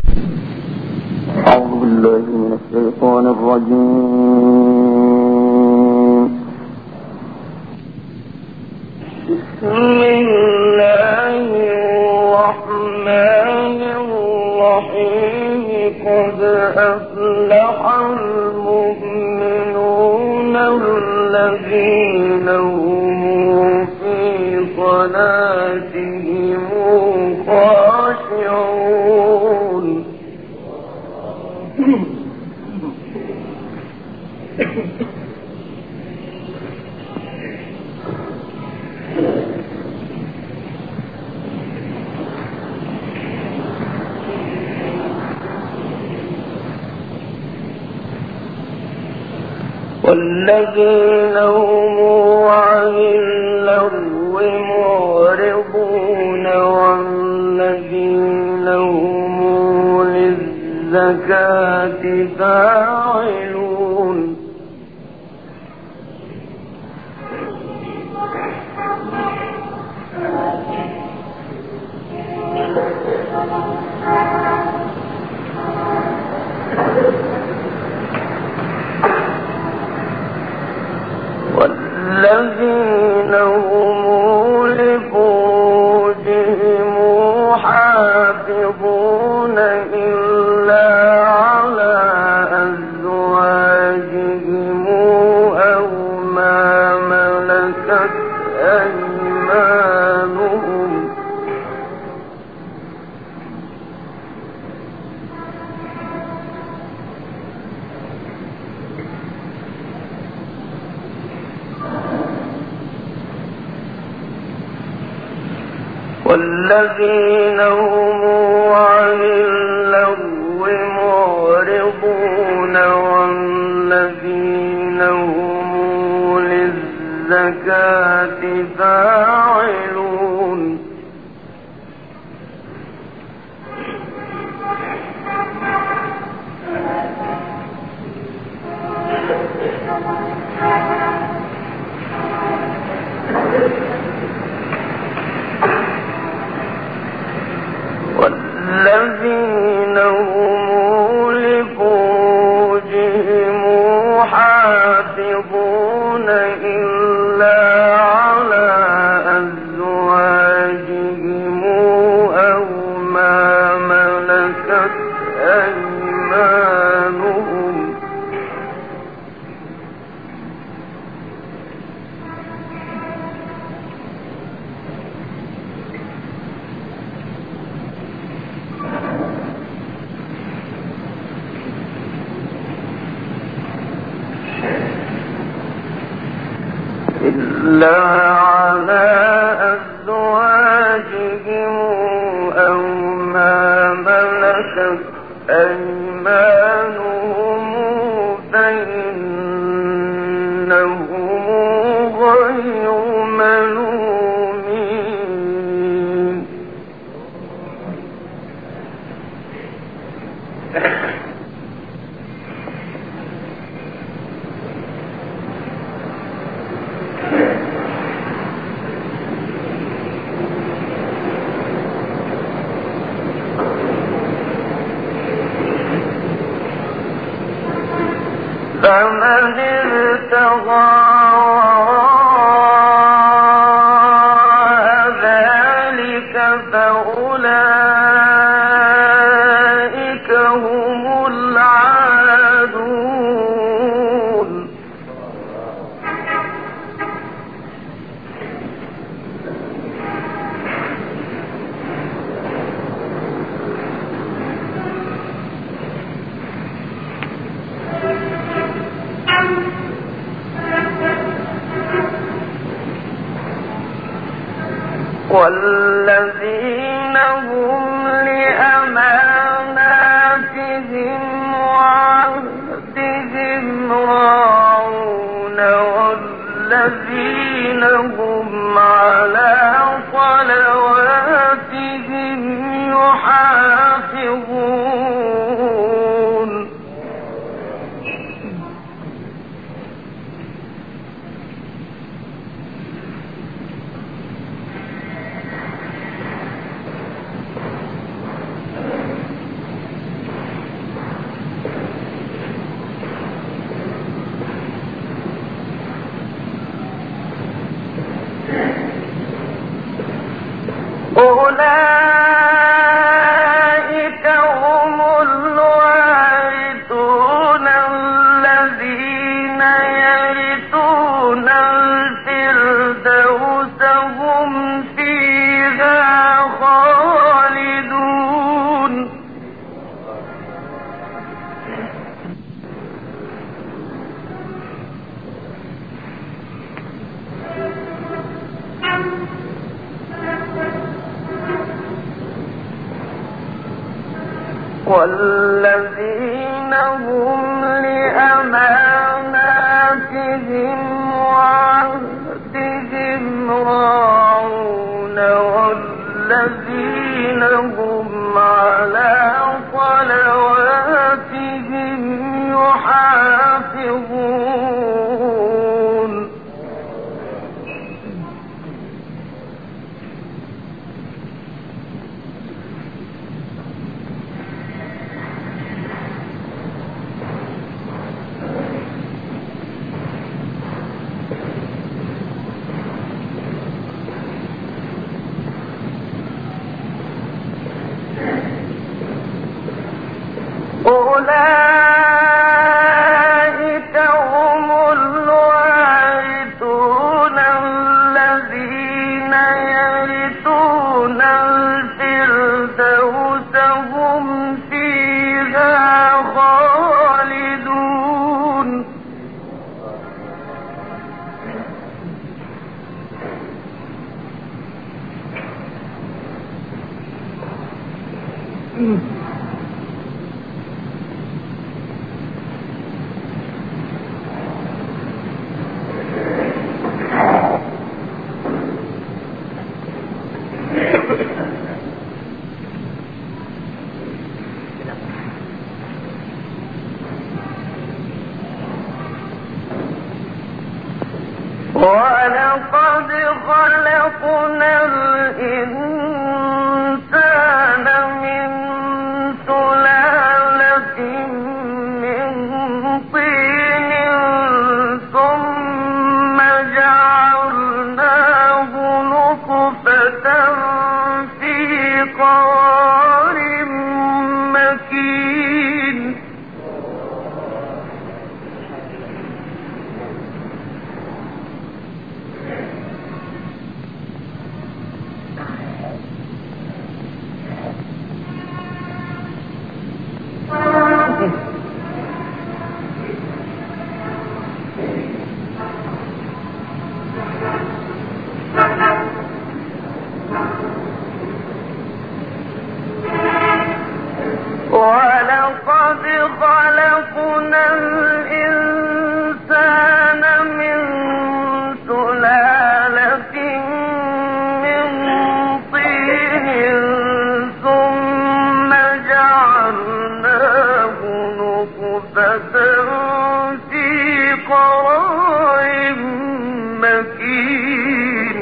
أعوذ بالله من الشيطان الرجيم. بسم الله الرحمن الرحيم. قد أفلح المؤمنون الذين هم في صلاتهم خاشعون. والذين هم عن اللغو معرضون والذين هم للزكاة فاعلون. والذين هم لفروجهم حافظون إلا على أزواجهم أو ما ملكت أيمانهم. والذين هم عن اللغو معرضون والذين هم للزكاة فاعلون. والذين هم لفروجهم حافظون إلا على أزواجهم أو ما ملكت أيمانهم. إلا على أزواجهم أو ما ملكت أيمانهم فإنهم غير ملومين. فمن ابتغى ذلك فأولئك هم العادون. والذين هم لأماناتهم وعهدهم راعون والذين هم على صلواتهم يحافظون. والذين هم لأماناتهم وعهدهم راعون والذين هم على صلواتهم يحافظون أولئك هم الوارثون الذين يرثون الفردوس هم فيها خالدون ولقد خلقنا الإنسان من سلالة من طين ثم جعلناه نطفة في قرار مكين ولقد خلقنا الإنسان من سلالة من طين ثم جعلناه نطفة في قرار مكين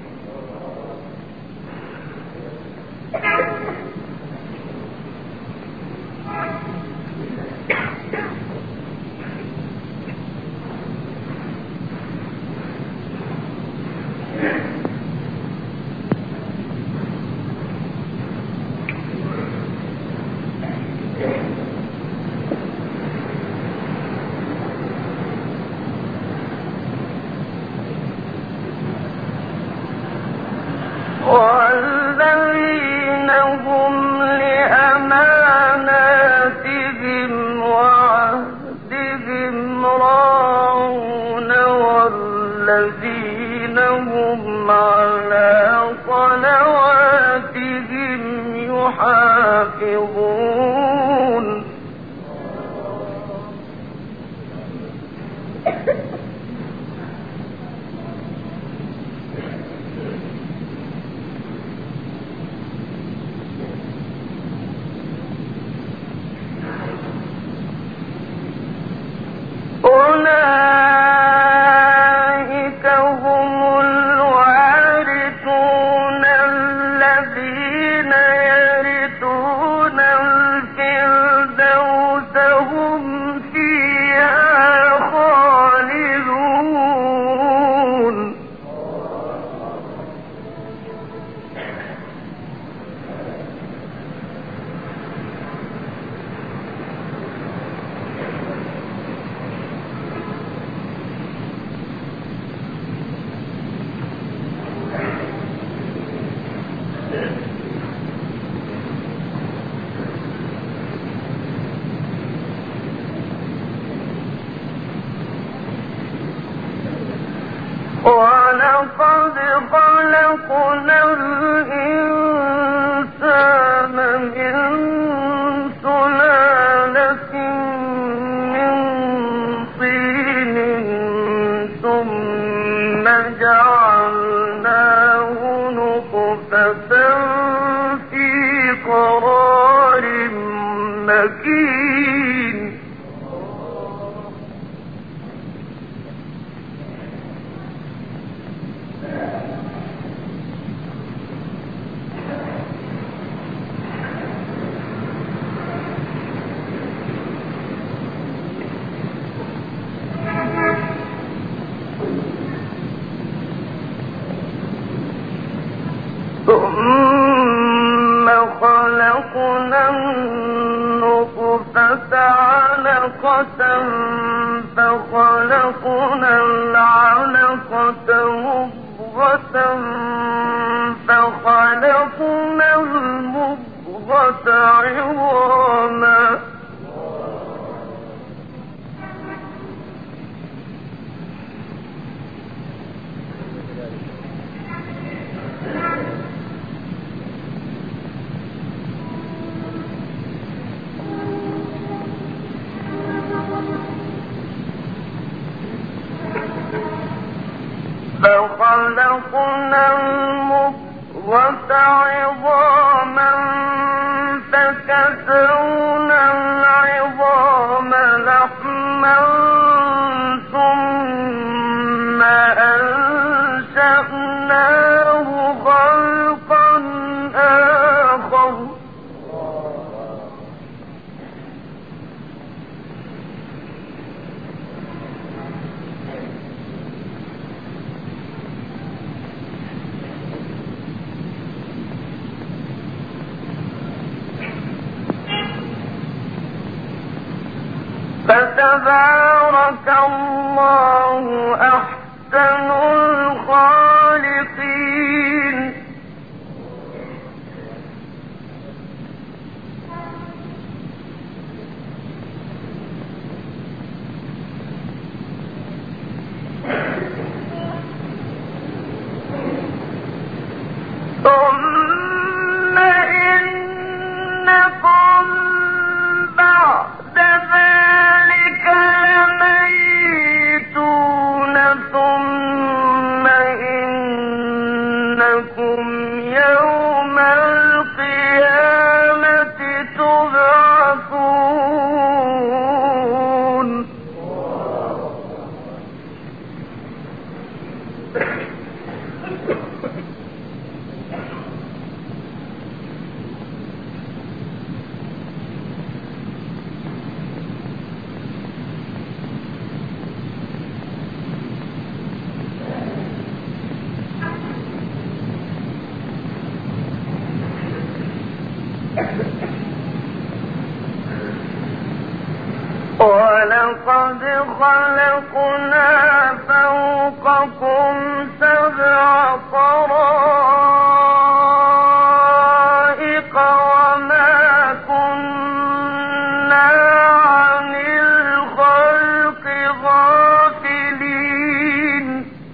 والذين هم لأماناتهم وعهدهم راعون والذين هم على صلواتهم يحافظون أولئك هم الوارثون الذين يرثون الفردوس هم فيها خالدون ولقد خلقنا الإنسان من سلالة مكين ثم خلقنا النطفة علقة فخلقنا العلقة مضغة فخلقنا المضغة عظاما فخلقنا المضغة عظاما فكسونا العظام لحما ثم أنشأناه خلقا آخر فتبارك الله أحسن الخالقين ثم إنكم بعد ذلك لميتون ثم إنكم يوم القيامة تبعثون ولقد خلقنا فوقكم سبع طرائق وما كنا عن الخلق غافلين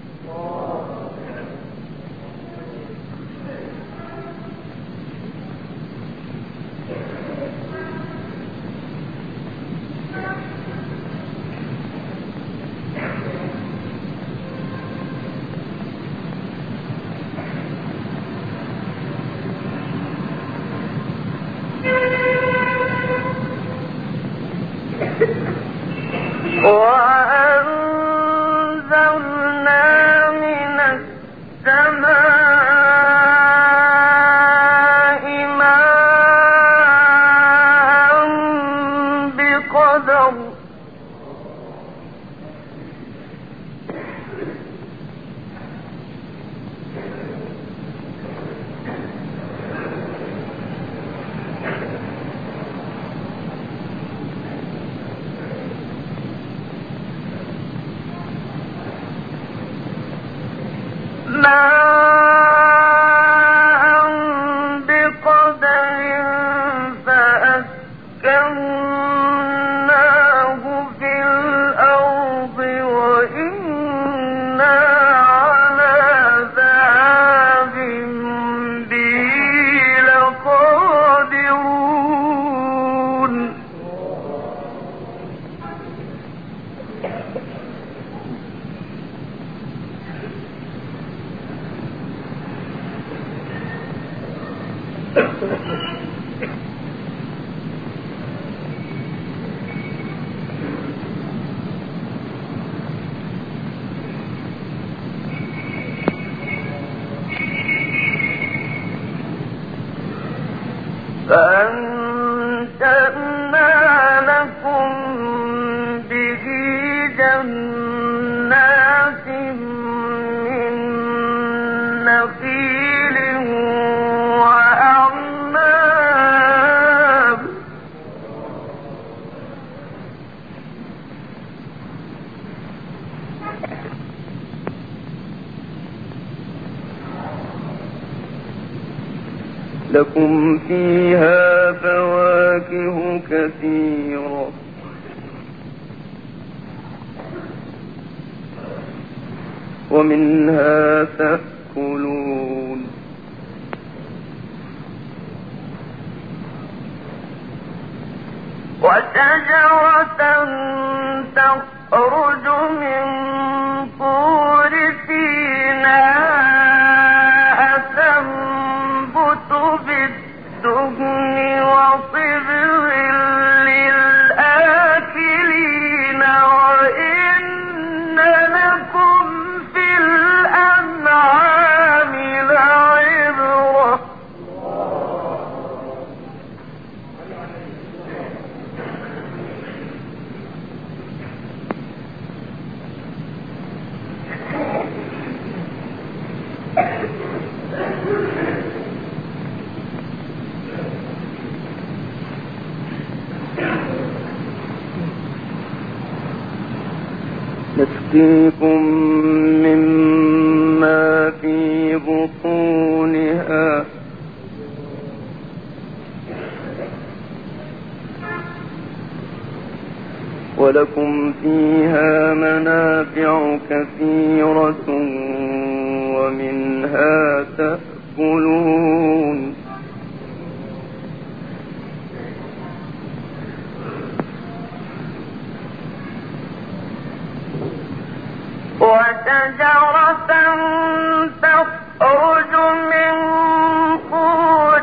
وأنزلنا من السماء ماء بقدر فأسكناه في الأرض وإنا على ذهاب به لقادرون لكم فيها فواكه كثيرة ومنها تأكلون وشجرة تخرج من طور سيناء تنبت بالدهن وصبغ للآكلين وإن لكم في الأنعام لعبرة نسقيكم مما في بطونها ولكم فيها منافع كثيرة ومنها تأكلون وشجرة تخرج من طور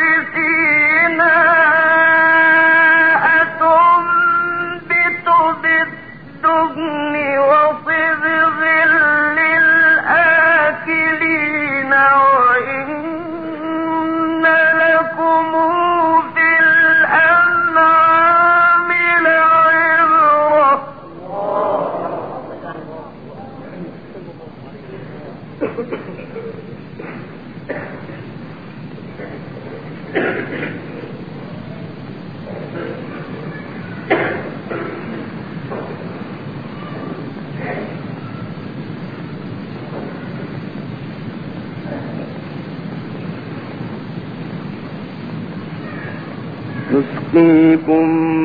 سيناء تنبت بالدهن وصبغ للآكلين وإن لكم في الأنعام لعبرة نسقيكم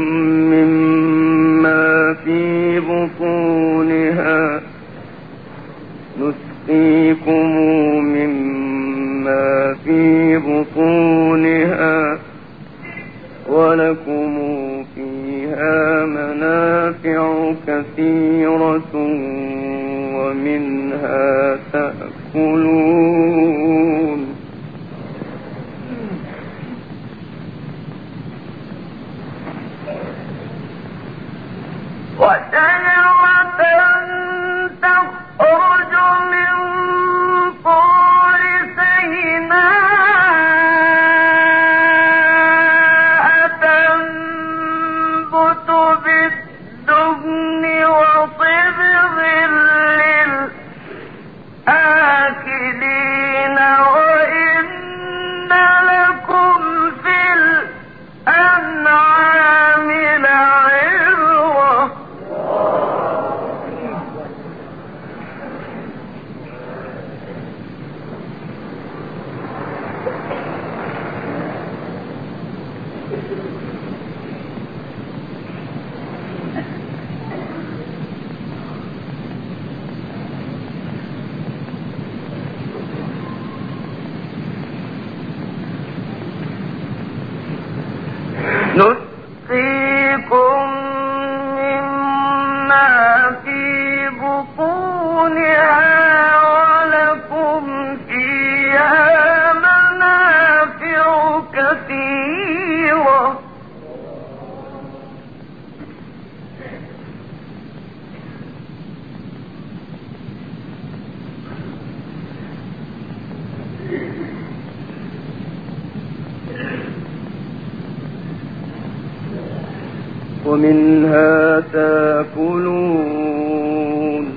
مما في بطونها نسقيكم مما في بطونها ولكم فيها منافع كثيرة ومنها تأكلون وشجرة تخرج من طور سيناء تنبت بالدهن وصبغ للآكلين وإن لكم في الأنعام لعبرة نسقيكم مما في بطونها ولكم فيها منافع كثيرة ومنها تأكلون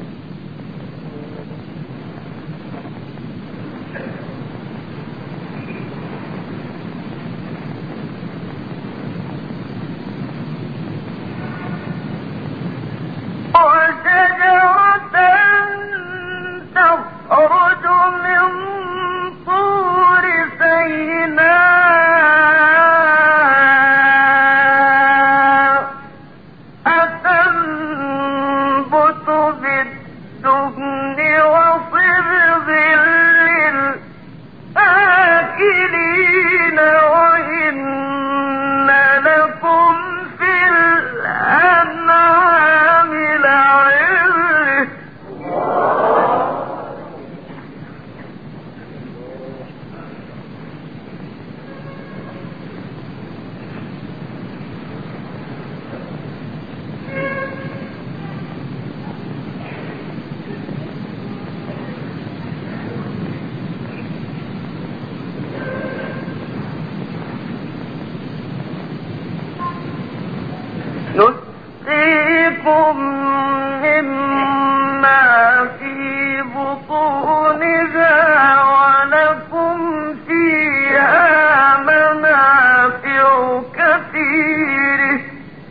وشجرة تخرج من طور سيناء نسقيكم مما في بطونها ولكم فيها منافع كثيرة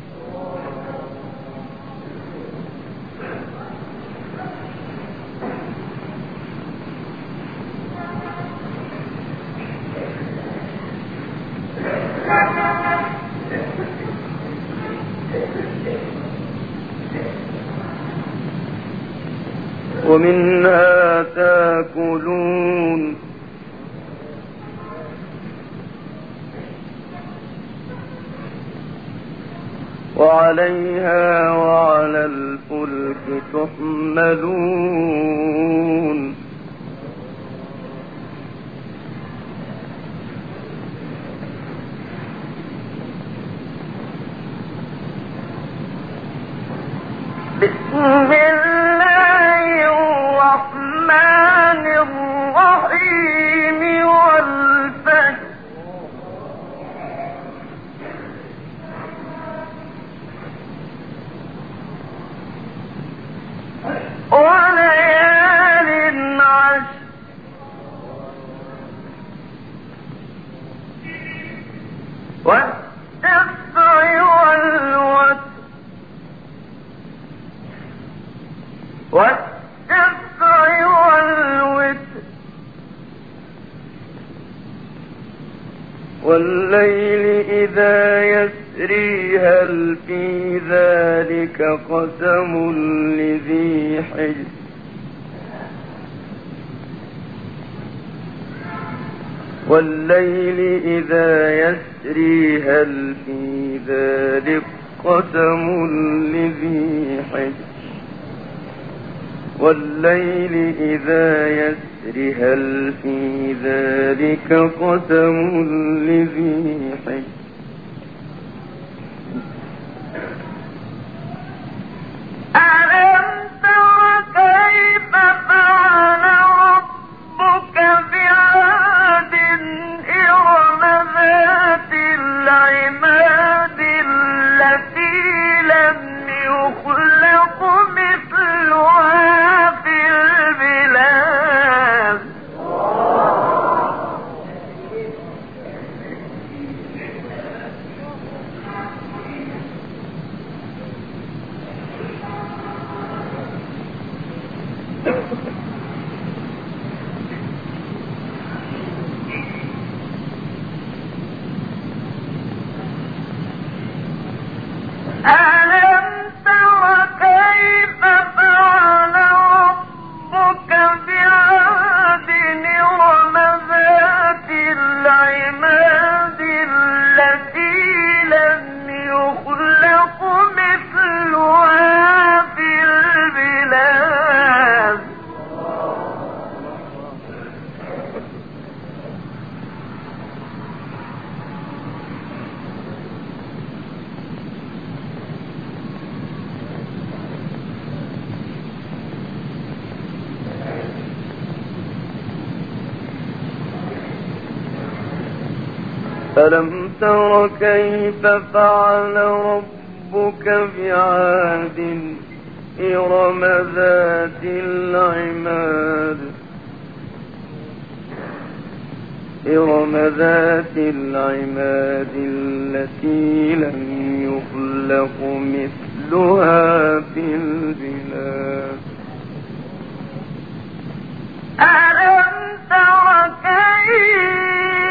ومنها تاكلون وعليها وعلى الفلك تحملون بسم الله الرحمن الرحيم والفجر وليال عشر والشفع والوتر والليل إذا يسري هل في ذلك قسم لذي حجر والليل إذا يسري هل في ذلك قسم لذي حجر والليل إذا يسري هل في ذلك قسم لذي حجر ألم تر كيف فعل ربك بعاد إرم ذات العماد التي لم يخلق مثلها في البلاد ألم تر كيف فعل ربك بعاد إرم ذات العماد التي لم يخلق مثلها في البلاد ألم تر كيف فعل ربك بعاد إرم ذات العماد التي لم يخلق مثلها في البلاد ألم تر كيف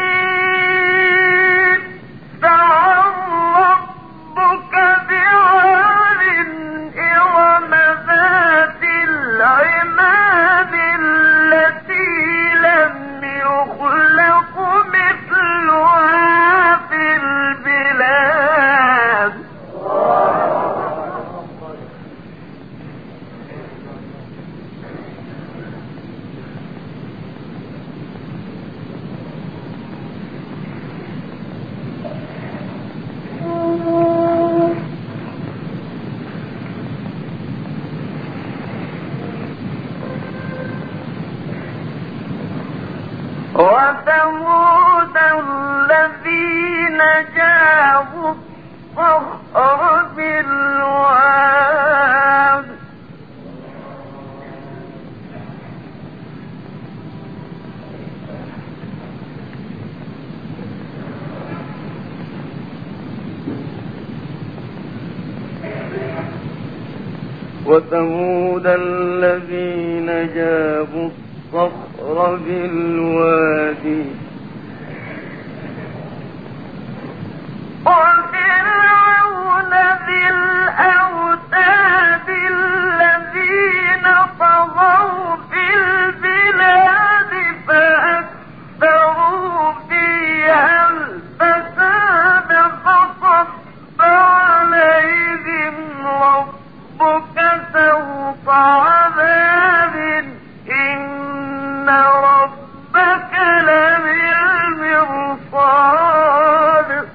ربك بعاد إرم ذات العماد التي لم يخلق مثلها في البلاد وثمود الذين جابوا الصخر بالواد وثمود الذين جابوا الصخر بالوادي وفرعون ذي الأوتاد الذين طغوا في البلاد فأكثروا فيها الفساد فصب عليهم ربك سوط عذاب إن ربك لبالمرصاد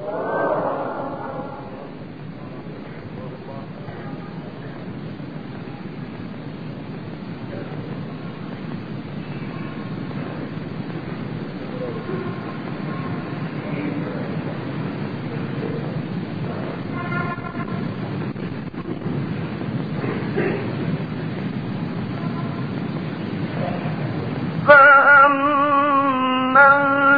فأما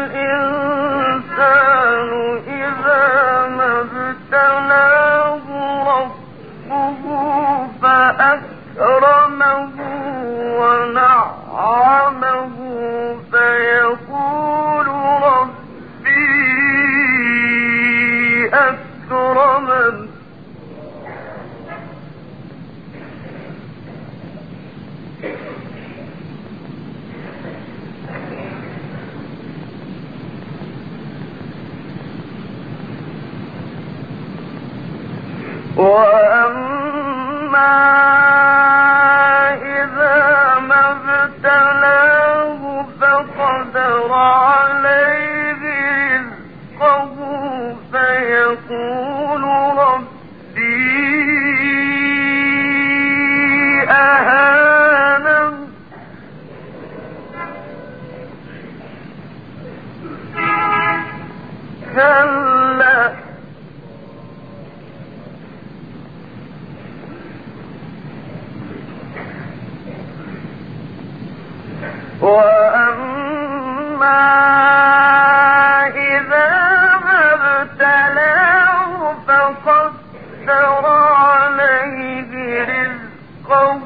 الإنسان إذا ما ابتلاه ربه فأكرمه ونعمه فيقول ربي أكرمن وأما إذا ما ابتلاه فقدر عليه رزقه فيقول ربي أهانن كلا وأما إذا ما ابتلاه فقدر عليه رزقه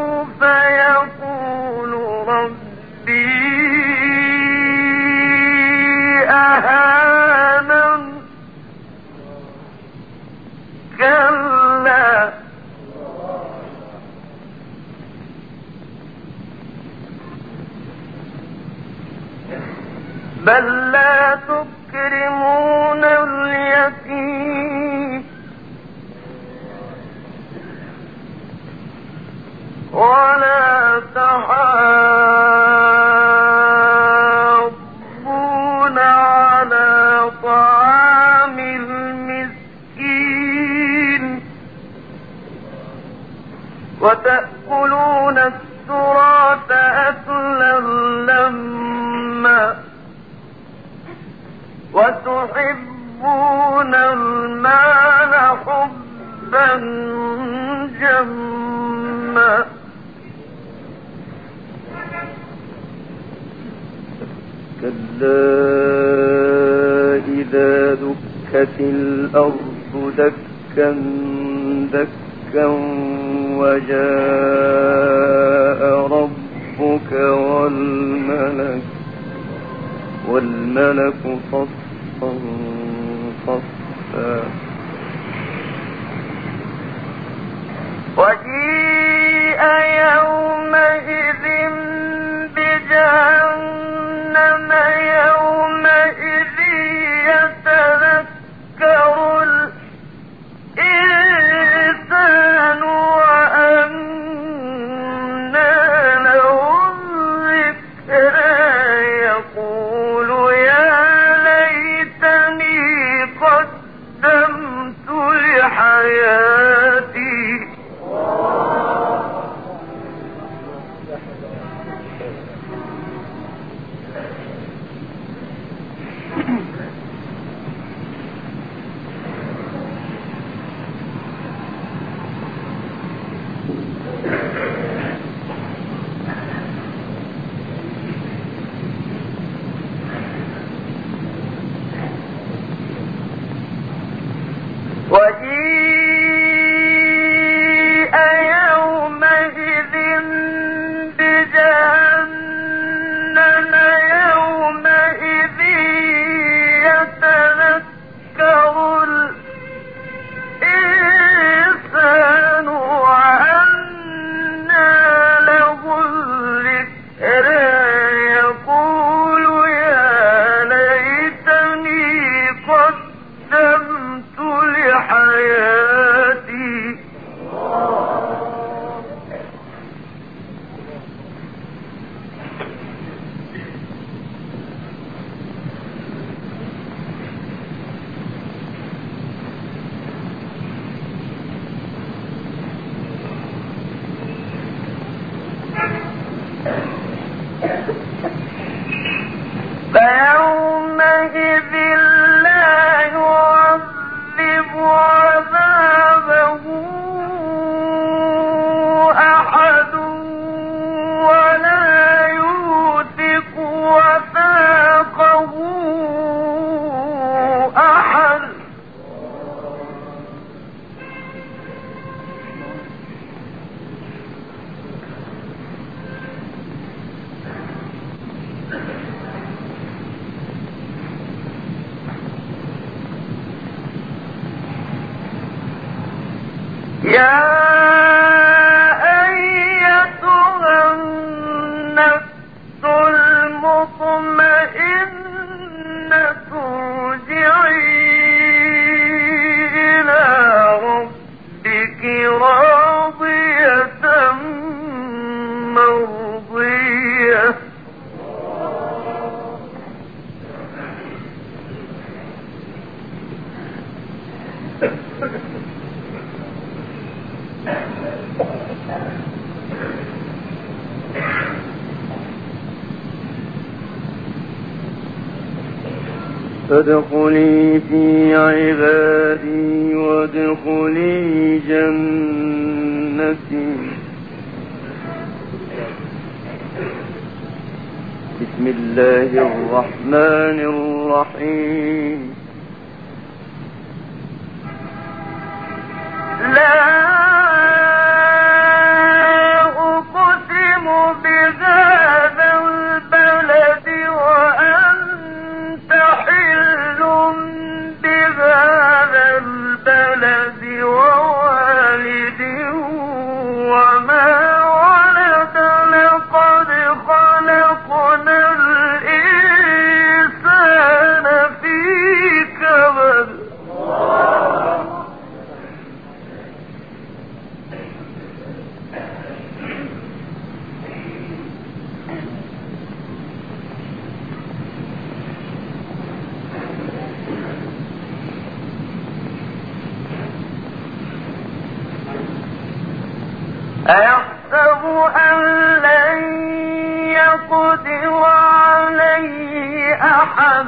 فيقول ربي أهانن كلا بل لا تكرمون اليتيم ولا تحاضون على طعام المسكين وتأكلون التراث أكلا لما وتحبون المال حبا جما كلا إذا دكت الأرض دكا دكا وجاء ربك والملك صفا صفا وجيء يومئذ بجهنم يومئذ يتذكر الإنسان وأنى له الذكرى يقول يا ليتني قدمت لحياتي وجيء يومئذ بجهنم يومئذ يتذكر الإنسان وأنى له الذكرى يقول يا ليتني قدمت لحياتي فيومئذ لا يعذب عذابه أحد ولا يوثق وثاقه أحد يا أيتها النفس المطمئنة ارجعي إلى ربك راضية مرضية فادخلي في عبادي وادخلي جنتي. بسم الله الرحمن الرحيم. لا أقسم بهذا البلد وأنت حل بهذا البلد ووالد وما ولد لقد خلقنا الإنسان في كبد. أيحسب أن لن يقدر عليه أحد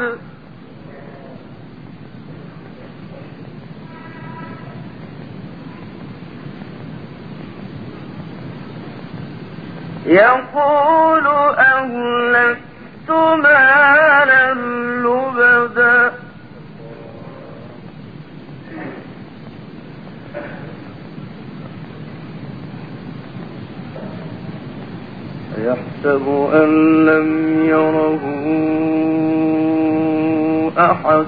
يقول أهلكت مالا لبدا يحسب أن لم يره أحد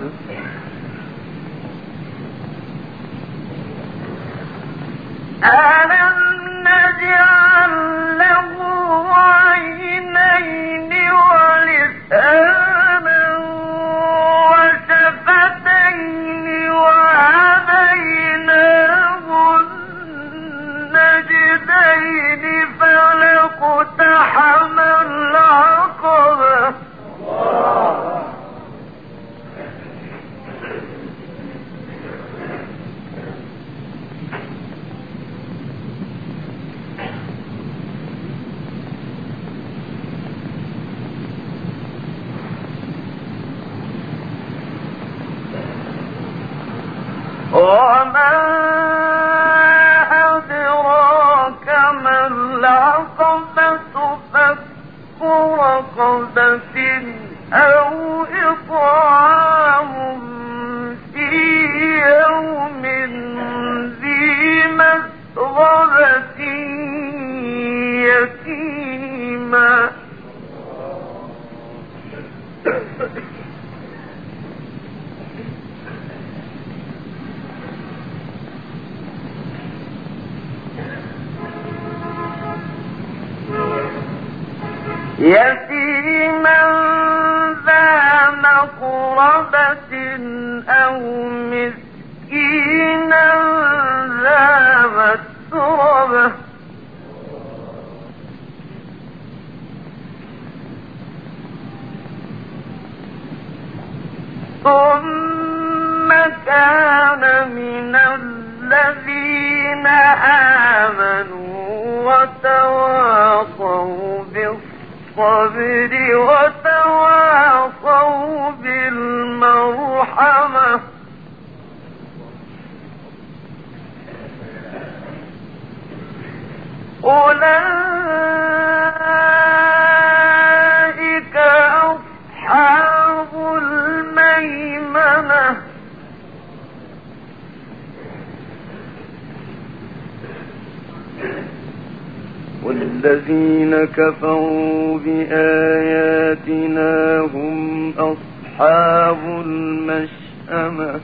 ألم نجعل له عينين ولسانا وشفتين وهديناه النجدين فلاقتحم العقبة. وما أدراك ما العقبة فك رقبة أو إطعام في يوم يتيما ذا مقربة أو مسكينا ذا مسربة ثم كان من الذين آمنوا وتواصوا بالصبر وتواصوا بالمرحمة أولئك أصحاب الميمنة والذين كفروا بآياتنا هم أصحاب المشأمة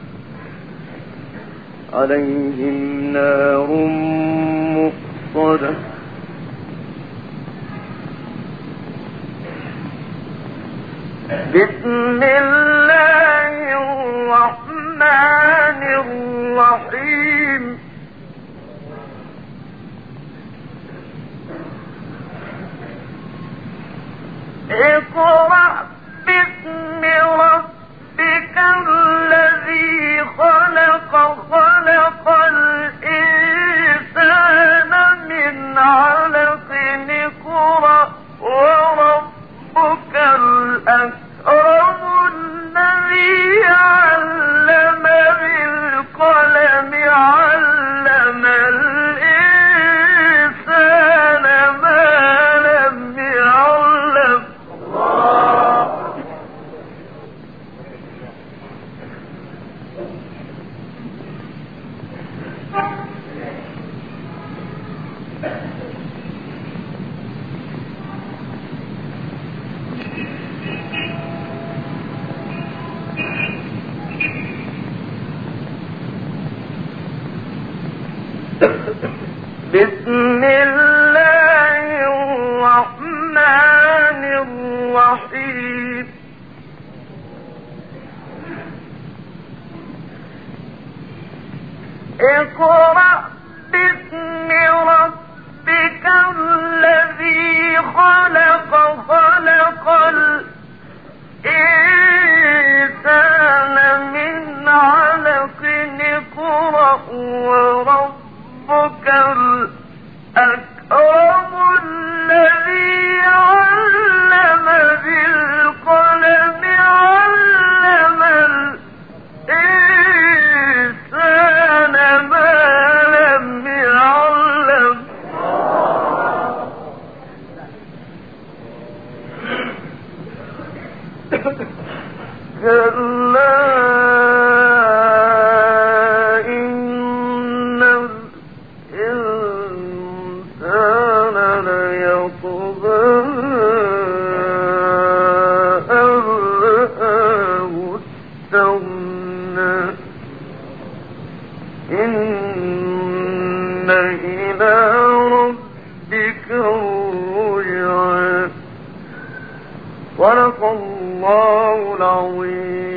عليهم نار مؤصدة بسم الله الرحمن الرحيم اقرأ باسم ربك الذي خلق خلق الإنسان من علق اقرأ وربك الأكرم الذي علم بالقلم علم الإنسان ما لم يعلم بسم الله الرحمن الرحيم اقرأ باسم ربك الذي خلق خلق الإنسان من علق اقرأ وربك الأكرم الذي علم بالقلم علم الإنسان ما لم يعلم كلا إن الإنسان ليطغى أن رآه استغنى إن إلى ربك الرجعى صدق الله العظيم.